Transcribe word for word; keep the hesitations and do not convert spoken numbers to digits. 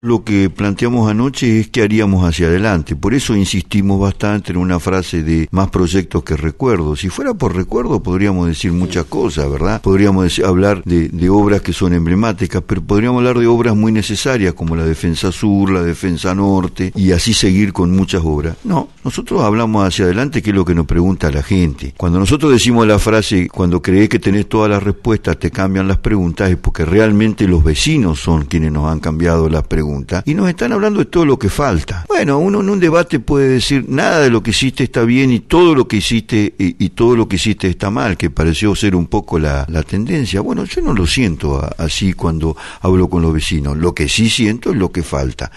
Lo que planteamos anoche es qué haríamos hacia adelante. Por eso insistimos bastante en una frase de más proyectos que recuerdos. Si fuera por recuerdo podríamos decir muchas cosas, ¿verdad? Podríamos decir, hablar de, de obras que son emblemáticas, pero podríamos hablar de obras muy necesarias como la Defensa Sur, la Defensa Norte, y así seguir con muchas obras. No, nosotros hablamos hacia adelante, que es lo que nos pregunta la gente. Cuando nosotros decimos la frase, cuando crees que tenés todas las respuestas, te cambian las preguntas, es porque realmente los vecinos son quienes nos han cambiado las preguntas. Y nos están hablando de todo lo que falta. Bueno, uno en un debate puede decir nada de lo que hiciste está bien y todo lo que hiciste y, y todo lo que hiciste está mal, que pareció ser un poco la, la tendencia. Bueno, yo no lo siento a, así cuando hablo con los vecinos. Lo que sí siento es lo que falta.